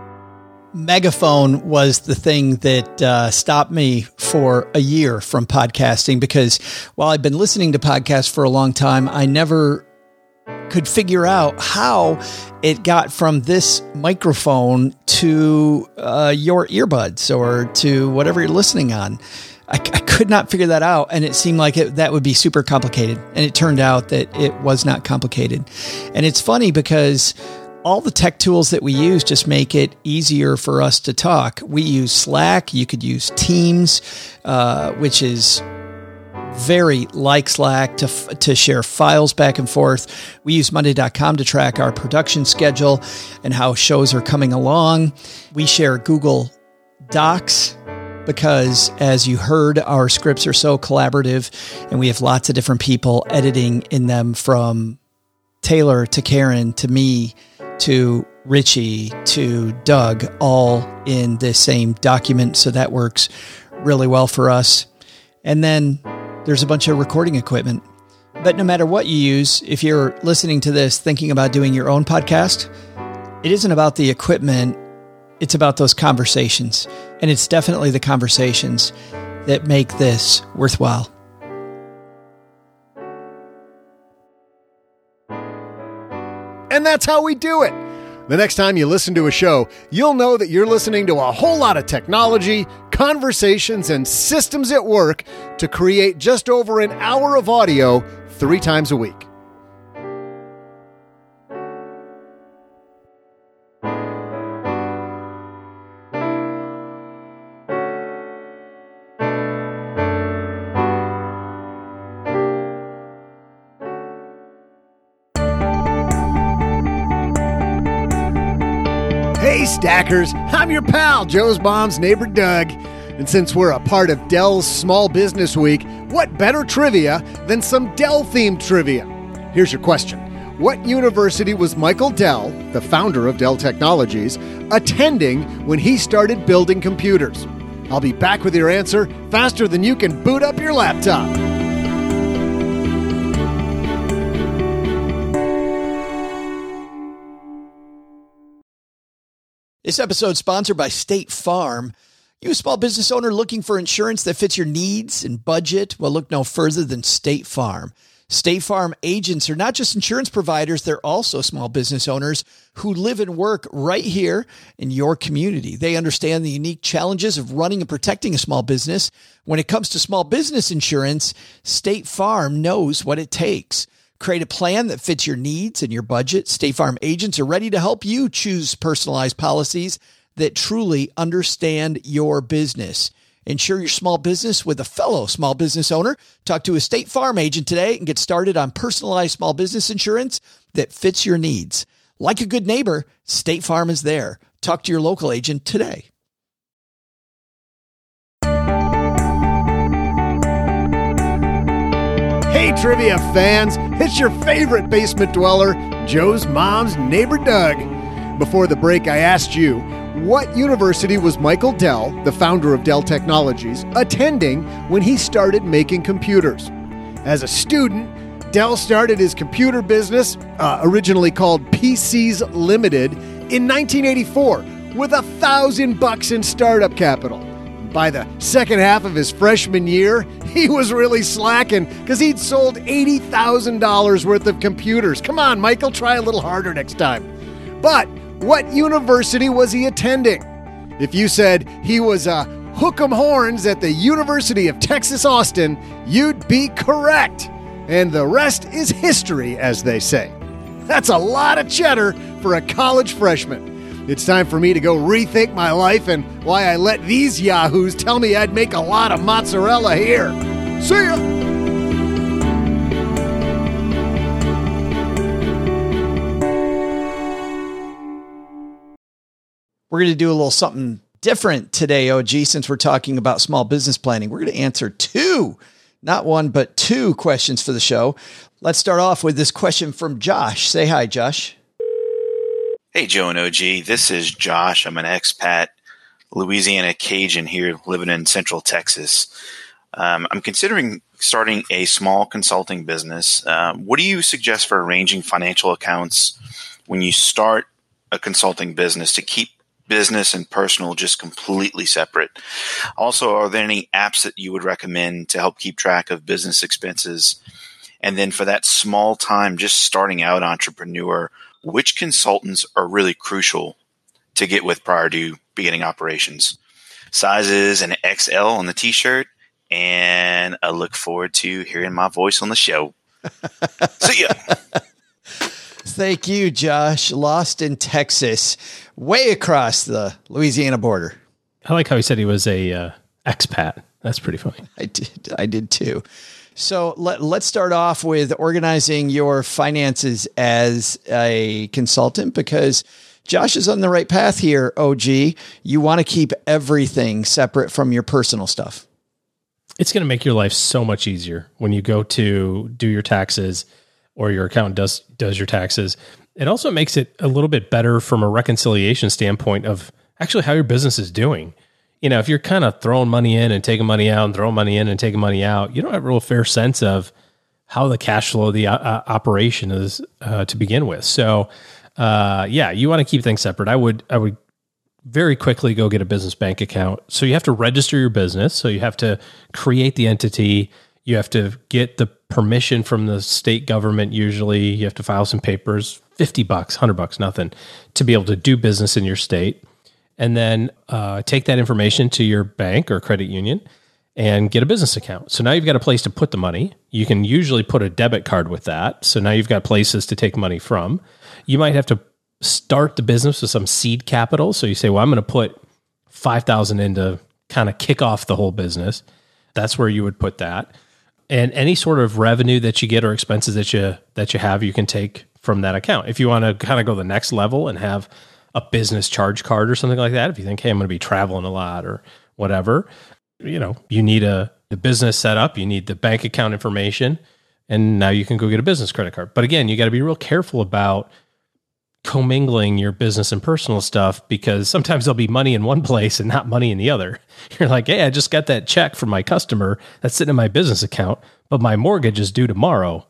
Megaphone was the thing that uh, stopped me for a year from podcasting, because while I've been listening to podcasts for a long time, I never could figure out how it got from this microphone to uh, your earbuds or to whatever you're listening on. I, I could not figure that out, and it seemed like it, that would be super complicated, and it turned out that it was not complicated. And it's funny because all the tech tools that we use just make it easier for us to talk. We use Slack. You could use Teams, uh, which is very like Slack to to share files back and forth. We use Monday dot com to track our production schedule and how shows are coming along. We share Google Docs because, as you heard, our scripts are so collaborative, and we have lots of different people editing in them, from Taylor to Karen to me to Richie to Doug, all in the same document. So that works really well for us. And then there's a bunch of recording equipment. But no matter what you use, if you're listening to this thinking about doing your own podcast, it isn't about the equipment. It's about those conversations. And it's definitely the conversations that make this worthwhile. And that's how we do it. The next time you listen to a show, you'll know that you're listening to a whole lot of technology, conversations, and systems at work to create just over an hour of audio three times a week. Hey, Stackers, I'm your pal, Joe's mom's neighbor, Doug. And since we're a part of Dell's Small Business Week, what better trivia than some Dell-themed trivia? Here's your question. What university was Michael Dell, the founder of Dell Technologies, attending when he started building computers? I'll be back with your answer faster than you can boot up your laptop. This episode is sponsored by State Farm. You, a small business owner looking for insurance that fits your needs and budget? Well, look no further than State Farm. State Farm agents are not just insurance providers, they're also small business owners who live and work right here in your community. They understand the unique challenges of running and protecting a small business. When it comes to small business insurance, State Farm knows what it takes. Create a plan that fits your needs and your budget. State Farm agents are ready to help you choose personalized policies that truly understand your business. Insure your small business with a fellow small business owner. Talk to a State Farm agent today and get started on personalized small business insurance that fits your needs. Like a good neighbor, State Farm is there. Talk to your local agent today. Hey, trivia fans, it's your favorite basement dweller, Joe's mom's neighbor, Doug. Before the break, I asked you, what university was Michael Dell, the founder of Dell Technologies, attending when he started making computers? As a student, Dell started his computer business, uh, originally called P Cs Limited, in nineteen eighty-four with a thousand bucks in startup capital. By the second half of his freshman year, he was really slacking because he'd sold eighty thousand dollars worth of computers. Come on, Michael, try a little harder next time. But what university was he attending? If you said he was a hook 'em horns at the University of Texas, Austin, you'd be correct. And the rest is history, as they say. That's a lot of cheddar for a college freshman. It's time for me to go rethink my life and why I let these yahoos tell me I'd make a lot of mozzarella here. See ya! We're going to do a little something different today, O G, since we're talking about small business planning. We're going to answer two, not one, but two questions for the show. Let's start off with this question from Josh. Say hi, Josh. Hey, Joe and O G. This is Josh. I'm an expat Louisiana Cajun here living in Central Texas. Um, I'm considering starting a small consulting business. Um, what do you suggest for arranging financial accounts when you start a consulting business to keep business and personal just completely separate? Also, are there any apps that you would recommend to help keep track of business expenses? And then for that small time, just starting out entrepreneur, which consultants are really crucial to get with prior to beginning operations? Sizes an X L on the t-shirt, and I look forward to hearing my voice on the show. See ya. Thank you, Josh. Lost in Texas, way across the Louisiana border. I like how he said he was a uh, expat. That's pretty funny. I did. I did too. So let, let's start off with organizing your finances as a consultant, because Josh is on the right path here, O G. You want to keep everything separate from your personal stuff. It's going to make your life so much easier when you go to do your taxes or your accountant does, does your taxes. It also makes it a little bit better from a reconciliation standpoint of actually how your business is doing. You know, if you're kind of throwing money in and taking money out and throwing money in and taking money out, you don't have a real fair sense of how the cash flow of the uh, operation is uh, to begin with. So, uh, yeah, you want to keep things separate. I would, I would very quickly go get a business bank account. So you have to register your business. So you have to create the entity. You have to get the permission from the state government. Usually you have to file some papers, fifty bucks, one hundred bucks, nothing, to be able to do business in your state. And then uh, take that information to your bank or credit union and get a business account. So now you've got a place to put the money. You can usually put a debit card with that. So now you've got places to take money from. You might have to start the business with some seed capital. So you say, well, I'm going to put five thousand dollars in to kind of kick off the whole business. That's where you would put that. And any sort of revenue that you get or expenses that you that you have, you can take from that account. If you want to kind of go the next level and have a business charge card or something like that, if you think, hey, I'm going to be traveling a lot or whatever, you know, you need a the business set up, you need the bank account information, and now you can go get a business credit card. But again, you got to be real careful about commingling your business and personal stuff, because sometimes there'll be money in one place and not money in the other. You're like, hey, I just got that check from my customer that's sitting in my business account, but my mortgage is due tomorrow.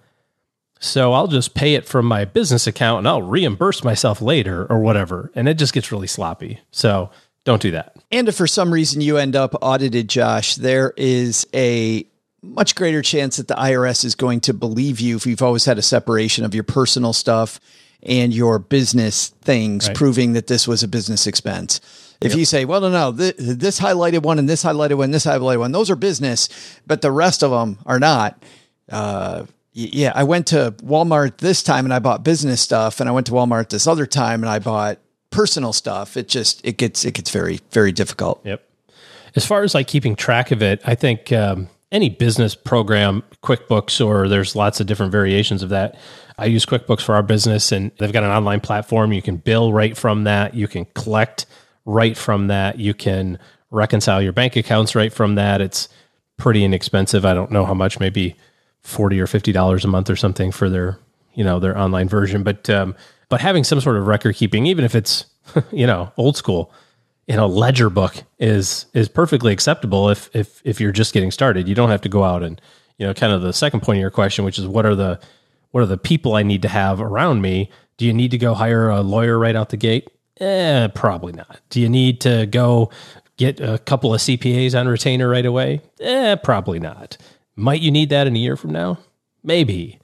So I'll just pay it from my business account and I'll reimburse myself later or whatever. And it just gets really sloppy. So don't do that. And if for some reason you end up audited, Josh, there is a much greater chance that the I R S is going to believe you if you've always had a separation of your personal stuff and your business things, right, proving that this was a business expense. If yep. you say, well, no, no, this, this highlighted one and this highlighted one, this highlighted one, those are business, but the rest of them are not. Uh, yeah, I went to Walmart this time and I bought business stuff, and I went to Walmart this other time and I bought personal stuff. It just, it gets, it gets very, very difficult. Yep. As far as like keeping track of it, I think um, any business program, QuickBooks, or there's lots of different variations of that. I use QuickBooks for our business, and they've got an online platform. You can bill right from that. You can collect right from that. You can reconcile your bank accounts right from that. It's pretty inexpensive. I don't know how much, maybe forty or fifty dollars a month or something for their, you know, their online version. But, um, but having some sort of record keeping, even if it's, you know, old school, you know, ledger book is, is perfectly acceptable if, if, if you're just getting started. You don't have to go out and, you know, kind of the second point of your question, which is what are the, what are the people I need to have around me? Do you need to go hire a lawyer right out the gate? Eh, probably not. Do you need to go get a couple of C P As on retainer right away? Eh, probably not. Might you need that in a year from now? Maybe.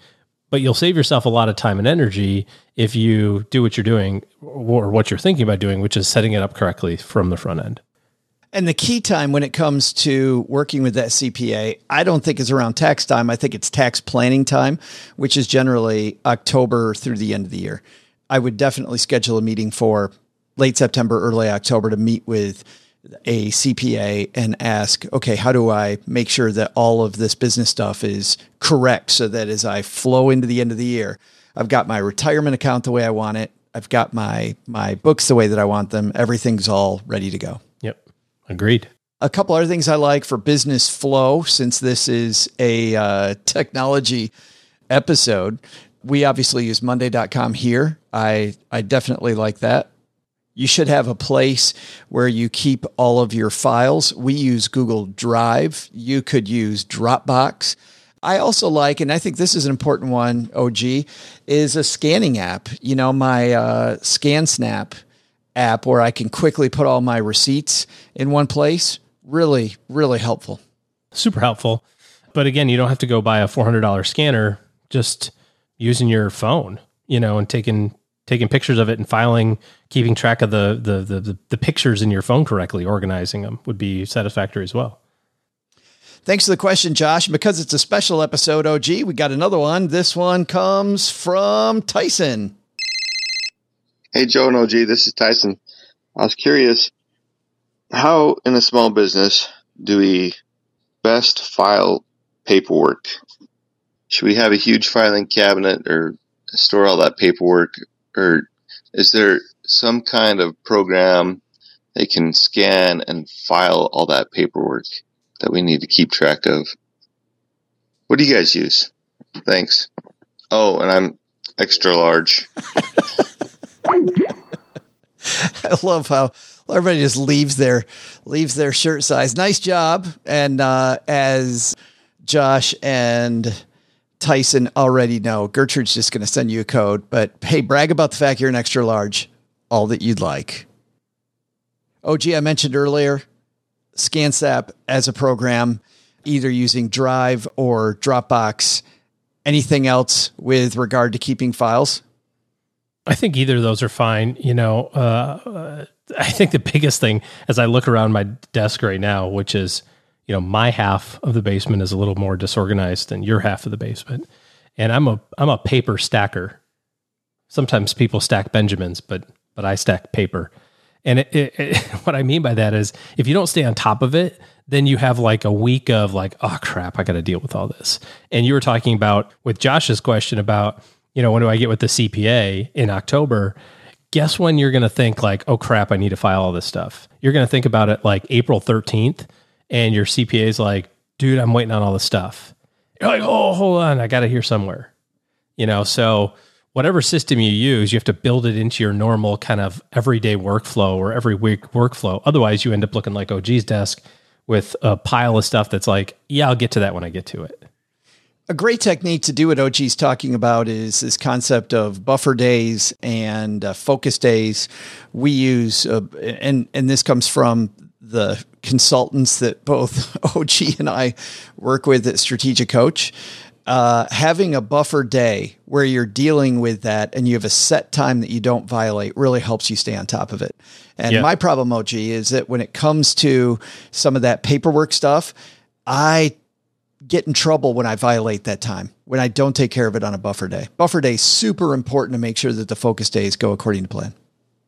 but you'll save yourself a lot of time and energy if you do what you're doing or what you're thinking about doing, which is setting it up correctly from the front end. And the key time when it comes to working with that C P A, I don't think is around tax time. I think it's tax planning time, which is generally October through the end of the year. I would definitely schedule a meeting for late September, early October to meet with a C P A and ask, okay, how do I make sure that all of this business stuff is correct so that as I flow into the end of the year, I've got my retirement account the way I want it. I've got my, my books the way that I want them. Everything's all ready to go. Yep. Agreed. A couple other things I like for business flow, since this is a uh, technology episode, we obviously use monday dot com here. I, I definitely like that. You should have a place where you keep all of your files. We use Google Drive. You could use Dropbox. I also like, and I think this is an important one, O G, is a scanning app. You know, my uh, ScanSnap app where I can quickly put all my receipts in one place. Really, really helpful. Super helpful. But again, you don't have to go buy a four hundred dollars scanner, just using your phone, you know, and taking taking pictures of it and filing, keeping track of the, the, the, the, the pictures in your phone correctly, organizing them would be satisfactory as well. Thanks for the question, Josh. Because it's a special episode, O G, we got another one. This one comes from Tyson. Hey, Joe and O G, this is Tyson. I was curious, how in a small business do we best file paperwork? Should we have a huge filing cabinet or store all that paperwork? Or is there some kind of program they can scan and file all that paperwork that we need to keep track of? What do you guys use? Thanks. Oh, and I'm extra large. I love how everybody just leaves their leaves their shirt size. Nice job. And uh, as Josh and Tyson already know, Gertrude's just going to send you a code. But hey, brag about the fact you're an extra large, all that you'd like. O G, I mentioned earlier, ScanSnap as a program, either using Drive or Dropbox. Anything else with regard to keeping files? I think either of those are fine. You know, uh, I think the biggest thing as I look around my desk right now, which is, you know, my half of the basement is a little more disorganized than your half of the basement. And I'm a, I'm a paper stacker. Sometimes people stack Benjamins, but, but I stack paper. And it, it, it, what I mean by that is if you don't stay on top of it, then you have like a week of like, oh crap, I got to deal with all this. And you were talking about with Josh's question about, you know, when do I get with the C P A in October? Guess when you're going to think like, oh crap, I need to file all this stuff. You're going to think about it like April thirteenth. And your C P A is like, dude, I'm waiting on all this stuff. You're like, oh, hold on, I got it here somewhere. You know, so whatever system you use, you have to build it into your normal kind of everyday workflow or every week workflow. Otherwise, you end up looking like O G's desk with a pile of stuff that's like, yeah, I'll get to that when I get to it. A great technique to do what O G's talking about is this concept of buffer days and uh, focus days. We use, uh, and and this comes from the consultants that both O G and I work with at Strategic Coach. Uh, having a buffer day where you're dealing with that and you have a set time that you don't violate really helps you stay on top of it. And yeah. My problem, O G, is that when it comes to some of that paperwork stuff, I get in trouble when I violate that time, when I don't take care of it on a buffer day. Buffer day is super important to make sure that the focus days go according to plan.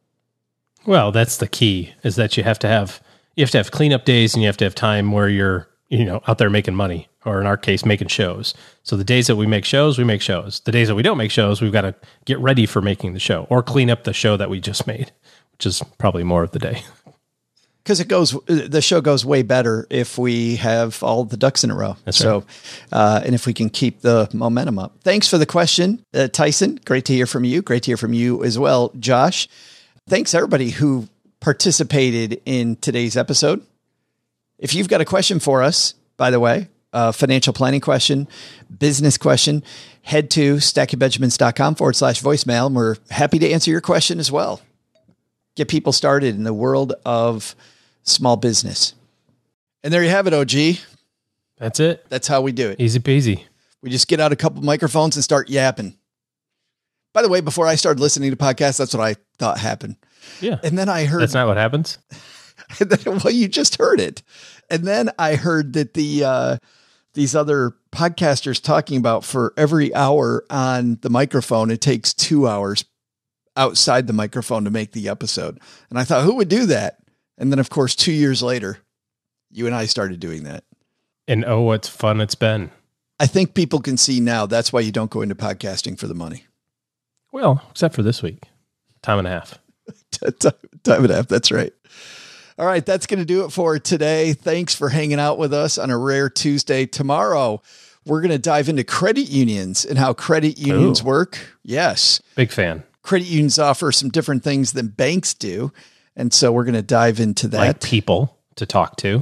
Well, that's the key, is that you have to have, you have to have cleanup days and you have to have time where you're, you know, out there making money, or in our case, making shows. So the days that we make shows, we make shows. The days that we don't make shows, we've got to get ready for making the show or clean up the show that we just made, which is probably more of the day. Because it goes, the show goes way better if we have all the ducks in a row. That's so, right. uh, and if we can keep the momentum up. Thanks for the question, uh, Tyson. Great to hear from you. Great to hear from you as well, Josh. Thanks everybody who participated in today's episode. If you've got a question for us, by the way, a financial planning question, business question, head to stackingbenjamins.com forward slash voicemail. And we're happy to answer your question as well. Get people started in the world of small business. And there you have it, O G. That's it. That's how we do it. Easy peasy. We just get out a couple microphones and start yapping. By the way, before I started listening to podcasts, that's what I thought happened. Yeah. And then I heard that's not what happens. And then, well, you just heard it. And then I heard that the, uh, these other podcasters talking about for every hour on the microphone, it takes two hours outside the microphone to make the episode. And I thought, who would do that? And then of course, two years later, you and I started doing that. And oh, what fun it's been. I think people can see now. That's why you don't go into podcasting for the money. Well, except for this week, time and a half. Time and a half. That's right. All right. That's going to do it for today. Thanks for hanging out with us on a rare Tuesday. Tomorrow, we're going to dive into credit unions and how credit unions Ooh. work. Yes. Big fan. Credit unions offer some different things than banks do. And so we're going to dive into that. Like people to talk to.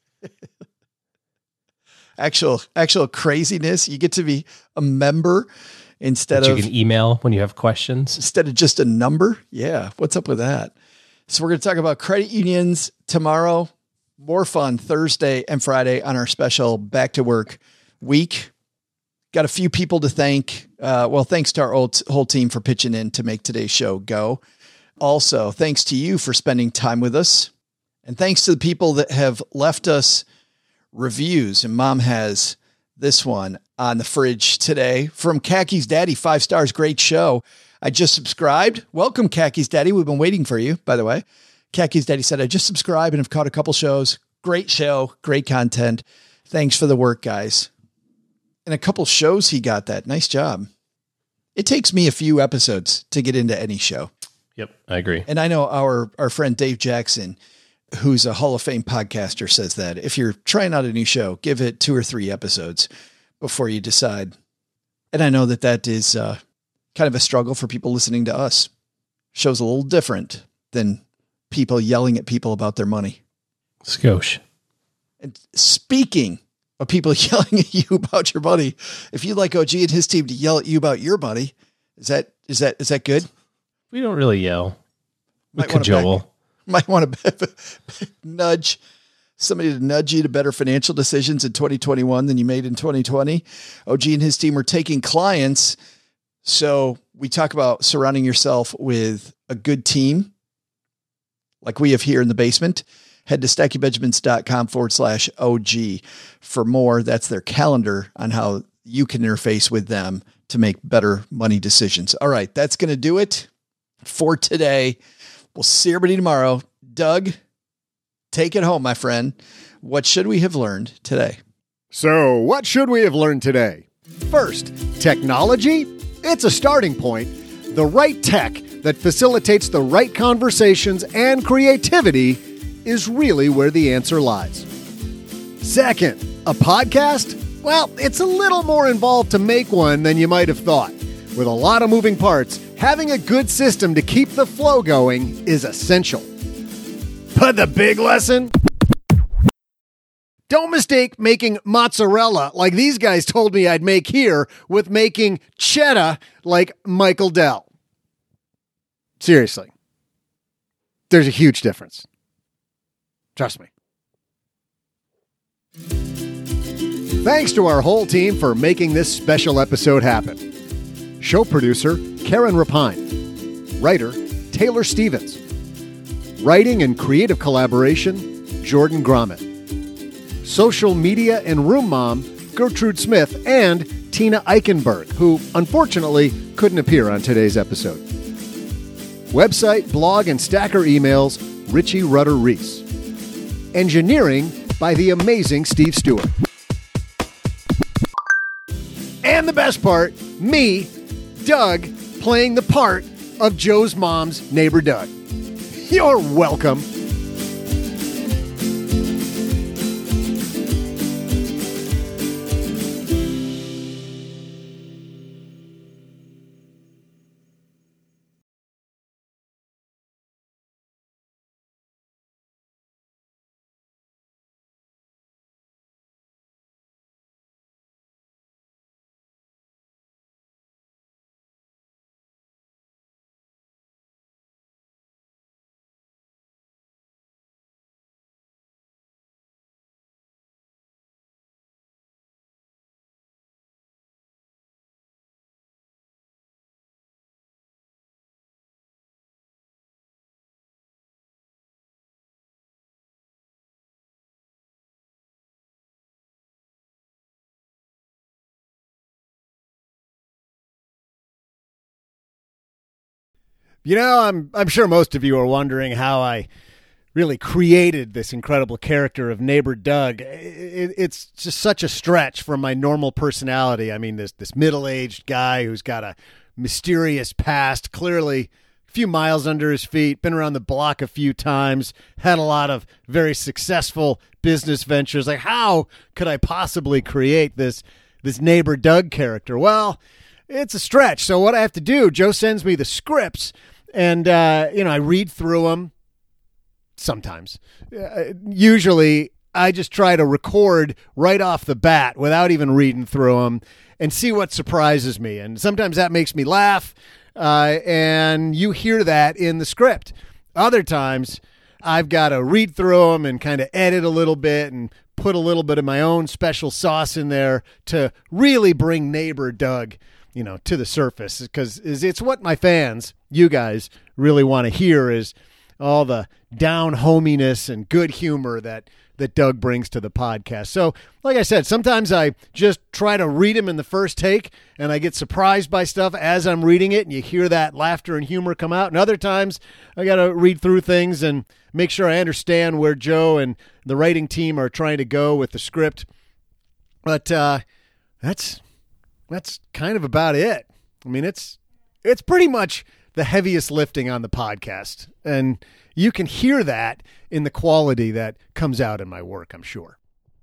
actual, actual craziness. You get to be a member instead that of you can email when you have questions instead of just a number. Yeah. What's up with that? So we're going to talk about credit unions tomorrow. More fun Thursday and Friday on our special back to work week. Got a few people to thank. Uh, well, thanks to our whole, whole team for pitching in to make today's show go. Also, thanks to you for spending time with us. And thanks to the people that have left us reviews. And Mom has this one on the fridge today from Khakis Daddy. Five stars. Great show. I just subscribed. Welcome, Khakis Daddy. We've been waiting for you, by the way. Khakis Daddy said, I just subscribed and have caught a couple shows. Great show. Great content. Thanks for the work, guys. And a couple shows he got that. Nice job. It takes me a few episodes to get into any show. Yep, I agree. And I know our, our friend Dave Jackson, who's a Hall of Fame podcaster, says that if you're trying out a new show, give it two or three episodes before you decide. And I know that that is uh, kind of a struggle for people listening to us. Show's a little different than people yelling at people about their money. Skosh. And speaking of people yelling at you about your money, if you'd like O G and his team to yell at you about your money, is that, is that, is that good? We don't really yell. We Might want to cajole. back, might want to nudge somebody to nudge you to better financial decisions in twenty twenty-one than you made in twenty twenty. O G and his team are taking clients. So we talk about surrounding yourself with a good team like we have here in the basement. Head to stackybenjamins.com forward slash OG for more. That's their calendar on how you can interface with them to make better money decisions. All right. That's going to do it for today. We'll see everybody tomorrow. Doug, take it home, my friend. What should we have learned today? So what should we have learned today? First, technology, it's a starting point. The right tech that facilitates the right conversations and creativity is really where the answer lies. Second, a podcast? Well, it's a little more involved to make one than you might have thought. With a lot of moving parts, having a good system to keep the flow going is essential. But the big lesson? Don't mistake making mozzarella like these guys told me I'd make here with making cheddar like Michael Dell. Seriously. There's a huge difference. Trust me. Thanks to our whole team for making this special episode happen. Show producer, Karen Rapine. Writer, Taylor Stevens. Writing and creative collaboration, Jordan Gromit. Social media and room mom, Gertrude Smith, and Tina Eichenberg, who unfortunately couldn't appear on today's episode. Website, blog, and stacker emails, Richie Rudder Reese. Engineering by the amazing Steve Stewart. And the best part, me, Doug, playing the part of Joe's mom's neighbor Doug. You're welcome. You know, I'm I'm sure most of you are wondering how I really created this incredible character of Neighbor Doug. It, it's just such a stretch from my normal personality. I mean, this this middle-aged guy who's got a mysterious past, clearly a few miles under his feet, been around the block a few times, had a lot of very successful business ventures. Like, how could I possibly create this this Neighbor Doug character? Well, it's a stretch. So what I have to do, Joe sends me the scripts, and, uh, you know, I read through them sometimes. Uh, usually, I just try to record right off the bat without even reading through them and see what surprises me. And sometimes that makes me laugh, uh, and you hear that in the script. Other times, I've got to read through them and kind of edit a little bit and put a little bit of my own special sauce in there to really bring Neighbor Doug, you know, to the surface, because it's what my fans, you guys, really want to hear, is all the down hominess and good humor that that Doug brings to the podcast. So, like I said, sometimes I just try to read him in the first take, and I get surprised by stuff as I'm reading it, and you hear that laughter and humor come out. And other times, I got to read through things and make sure I understand where Joe and the writing team are trying to go with the script. But uh, that's that's kind of about it. I mean, it's it's pretty much the heaviest lifting on the podcast, and you can hear that in the quality that comes out in my work, I'm sure.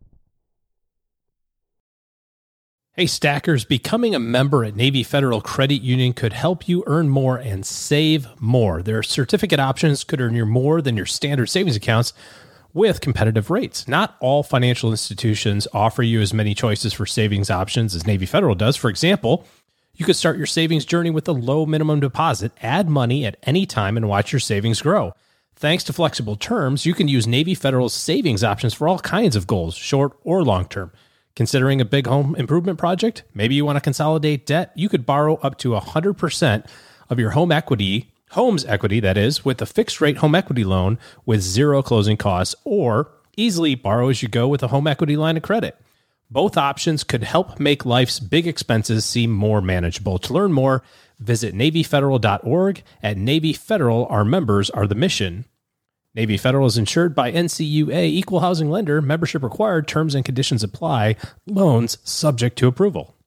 Hey, stackers, becoming a member at Navy Federal Credit Union could help you earn more and save more. Their certificate options could earn you more than your standard savings accounts with competitive rates. Not all financial institutions offer you as many choices for savings options as Navy Federal does. For example, you could start your savings journey with a low minimum deposit, add money at any time, and watch your savings grow. Thanks to flexible terms, you can use Navy Federal's savings options for all kinds of goals, short or long-term. Considering a big home improvement project? Maybe you want to consolidate debt? You could borrow up to one hundred percent of your home equity, home's equity, that is, with a fixed-rate home equity loan with zero closing costs, or easily borrow as you go with a home equity line of credit. Both options could help make life's big expenses seem more manageable. To learn more, visit Navy Federal dot org. At Navy Federal, our members are the mission. Navy Federal is insured by N C U A, equal housing lender, membership required, terms and conditions apply, loans subject to approval.